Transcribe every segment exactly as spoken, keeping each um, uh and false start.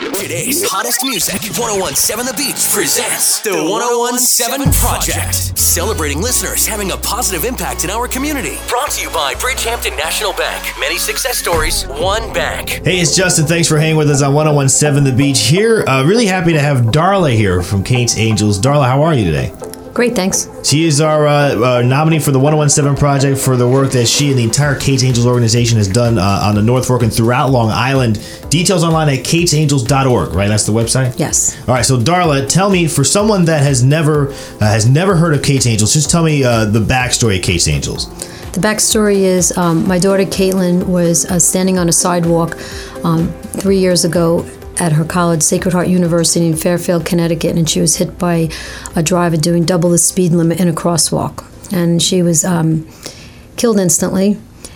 Today's hottest music, ten seventeen The Beach presents the ten seventeen Project. Celebrating listeners having a positive impact in our community. Brought to you by Bridgehampton National Bank. Many success stories, one bank. Hey, it's Justin. Thanks for hanging with us on ten seventeen The Beach here. Uh, really happy to have Darla here from Kate's Angels. Darla, how are you today? Great, thanks. She is our uh, uh, nominee for the ten seventeen Project for the work that she and the entire Kate's Angels organization has done uh, on the North Fork and throughout Long Island. Details online at kates angels dot org, right? That's the website? Yes. All right, so Darla, tell me, for someone that has never uh, has never heard of Kate's Angels, just tell me uh, the backstory of Kate's Angels. The backstory is um, my daughter Caitlin was uh, standing on a sidewalk um, three years ago at her college, Sacred Heart University in Fairfield, Connecticut, and she was hit by a driver doing double the speed limit in a crosswalk. And she was um, killed instantly.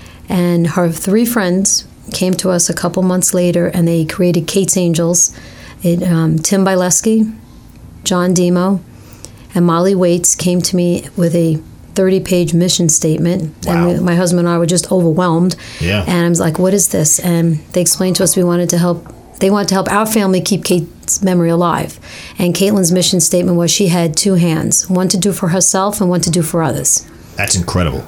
And her three friends came to us a couple months later, and they created Kate's Angels. It, um, Tim Bileski, John Demo, and Molly Waits came to me with a thirty-page mission statement. Wow. And we, my husband and I were just overwhelmed. Yeah. And I was like, what is this? And they explained to us we wanted to help They wanted to help our family keep Kate's memory alive. And Caitlin's mission statement was she had two hands, one to do for herself and one to do for others. That's incredible.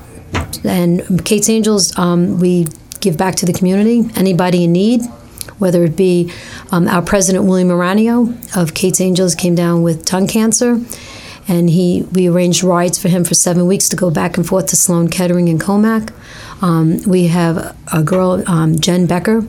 And Kate's Angels, um, we give back to the community, anybody in need, whether it be um, our president, William Aranio of Kate's Angels, came down with tongue cancer. And he, we arranged rides for him for seven weeks to go back and forth to Sloan Kettering and Comac. Um, we have a girl, um, Jen Becker,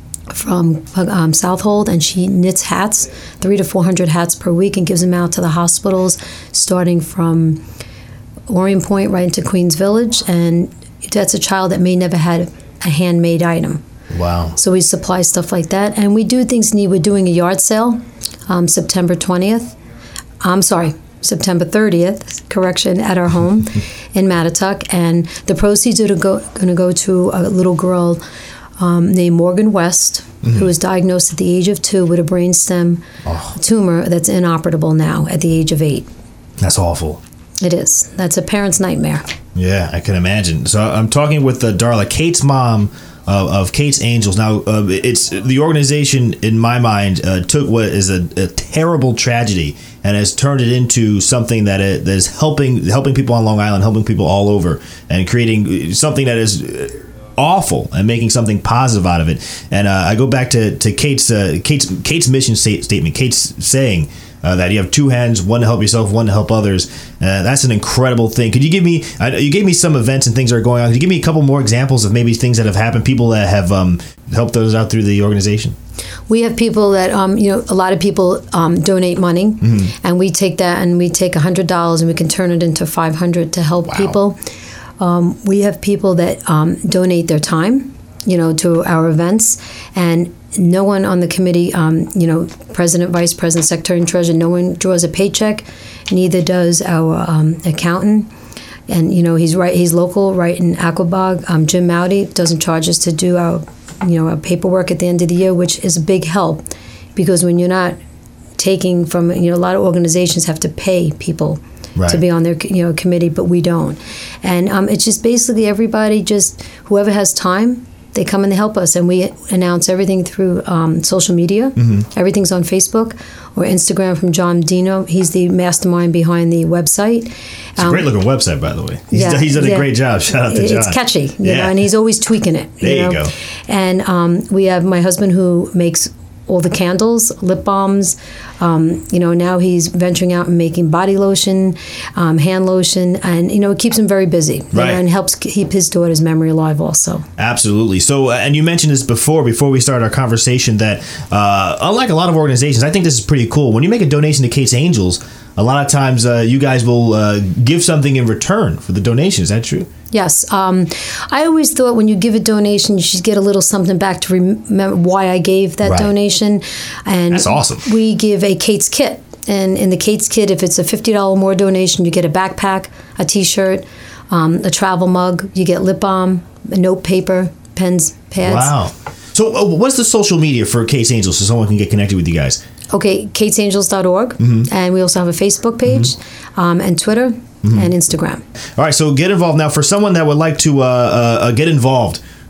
from um, Southold, and she knits hats, three to four hundred hats per week, and gives them out to the hospitals, starting from Orient Point right into Queens Village. And that's a child that may never had a handmade item. Wow. So we supply stuff like that, and we do things neat. We're doing a yard sale, um, September twentieth. I'm sorry, September thirtieth, correction, at our home in Mattituck, and the proceeds are going to go to a little girl Um, named Morgan West, mm-hmm. who was diagnosed at the age of two with a brainstem oh. tumor that's inoperable now at the age of eight. That's awful. It is. That's a parent's nightmare. Yeah, I can imagine. So I'm talking with uh, Darla, Kate's mom of, of Kate's Angels. Now, uh, it's the organization, in my mind, uh, took what is a, a terrible tragedy and has turned it into something that, it, that is helping helping people on Long Island, helping people all over, and creating something that is awful and making something positive out of it. And uh, I go back to to Kate's uh, Kate's Kate's mission sta- statement. Kate's saying uh, that you have two hands, one to help yourself, one to help others. Uh, that's an incredible thing. Could you give me? Uh, you gave me some events and things that are going on. Could you give me a couple more examples of maybe things that have happened, people that have um, helped those out through the organization? We have people that, um, you know, a lot of people um, donate money, mm-hmm. and we take that and we take one hundred dollars and we can turn it into five hundred dollars to help wow. people. Um, we have people that um, donate their time, you know, to our events, and no one on the committee, um, you know, president, vice president, secretary, and treasurer, no one draws a paycheck. Neither does our um, accountant. And you know, he's right. He's local, right in Aquabog. Um, Jim Mowdy doesn't charge us to do our, you know, our paperwork at the end of the year, which is a big help, because when you're not taking from, you know, a lot of organizations have to pay people. Right. To be on their, you know, committee, but we don't. And um, it's just basically everybody, just whoever has time, they come and they help us. And we announce everything through um, social media. Mm-hmm. Everything's on Facebook or Instagram from John Dino. He's the mastermind behind the website. It's um, a great looking website, by the way. He's, yeah, he's done a yeah. great job. Shout out to John. It's catchy, you yeah. know, and he's always tweaking it. There you, you know? go. And um, we have my husband who makes all the candles, lip balms. Um, you know, now he's venturing out and making body lotion, um, hand lotion, and, you know, it keeps him very busy. Right. You know, and helps keep his daughter's memory alive also. Absolutely. So, uh, and you mentioned this before, before we started our conversation, that uh, unlike a lot of organizations, I think this is pretty cool. When you make a donation to Kate's Angels, a lot of times uh, you guys will uh, give something in return for the donation. Is that true? Yes. Um, I always thought when you give a donation, you should get a little something back to remember why I gave that right. donation. And that's awesome. We give a Kate's kit. And in the Kate's kit, if it's a fifty dollars more donation, you get a backpack, a T-shirt, um, a travel mug, you get lip balm, note paper, pens, pads. Wow. So uh, what's the social media for Kate's Angels so someone can get connected with you guys? Okay, kates angels dot org. Mm-hmm. And we also have a Facebook page mm-hmm. um, and Twitter. Mm-hmm. And Instagram. All right, so get involved now. For someone that would like to uh, uh, get involved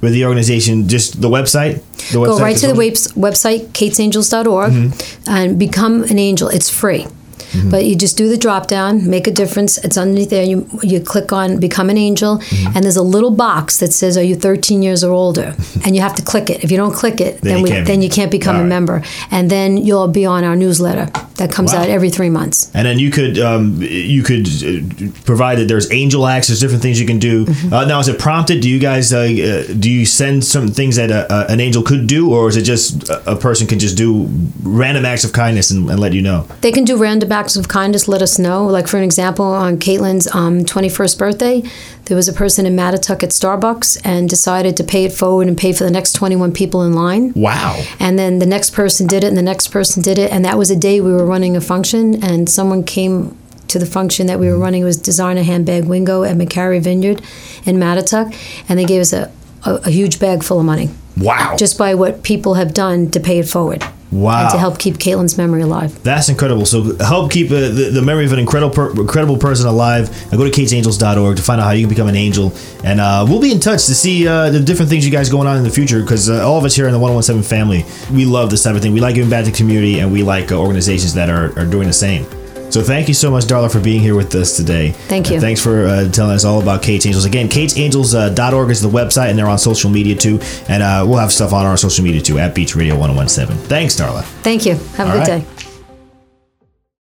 with the organization, just the website? The website Go right to the website, kates angels dot org, mm-hmm. and become an angel. It's free. Mm-hmm. But you just do the drop down, make a difference. It's underneath there. You you click on Become an Angel, mm-hmm. and there's a little box that says, "Are you thirteen years or older?" And you have to click it. If you don't click it, then, then, we, then you can't become All a right. member. And then you'll be on our newsletter that comes wow. out every three months. And then you could um, you could uh, provide that there's angel acts, there's different things you can do. Mm-hmm. Uh, now, is it prompted? Do you guys uh, uh, do you send some things that a, a, an angel could do, or is it just a, a person can just do random acts of kindness and, and let you know? They can do random acts of kindness. Let us know. Like, for an example, on Caitlin's um, twenty-first birthday, there was a person in Mattituck at Starbucks and decided to pay it forward and pay for the next twenty-one people in line. Wow. And then the next person did it, and the next person did it. And that was a day we were running a function, and someone came to the function that we were running. It was Designer Handbag Wingo at McCarry Vineyard in Mattituck, and they gave us a, a, a huge bag full of money. Wow. Just by what people have done to pay it forward. Wow. And to help keep Caitlin's memory alive. That's incredible. So help keep uh, the, the memory of an incredible per, incredible person alive. Uh, go to kates angels dot org to find out how you can become an angel. And uh, we'll be in touch to see uh, the different things you guys going on in the future, because uh, all of us here in the one oh one seven family, we love this type of thing. We like giving back to the community, and we like uh, organizations that are, are doing the same. So thank you so much, Darla, for being here with us today. Thank you. And thanks for uh, telling us all about Kate's Angels. Again, kates angels dot org is the website, and they're on social media too. And uh, we'll have stuff on our social media too, at Beach Radio one oh one seven. Thanks, Darla. Thank you. Have a all good right. day.